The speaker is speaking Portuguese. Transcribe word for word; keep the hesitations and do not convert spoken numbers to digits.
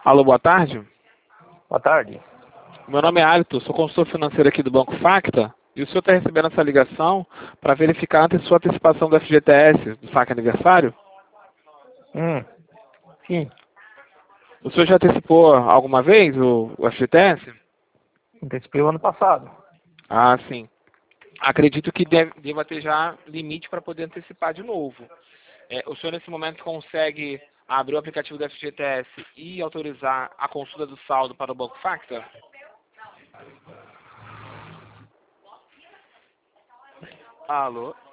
Alô, boa tarde. Boa tarde. Meu nome é Alito, sou consultor financeiro aqui do Banco Facta. E o senhor está recebendo essa ligação para verificar a sua antecipação do F G T S, do saque aniversário? Hum, sim, O senhor já antecipou alguma vez o, o F G T S? antecipei o ano passado. Ah, sim. Acredito que deve, deva ter já limite para poder antecipar de novo. É, o senhor nesse momento consegue abrir o aplicativo do F G T S e autorizar a consulta do saldo para o Banco Facta? Alô?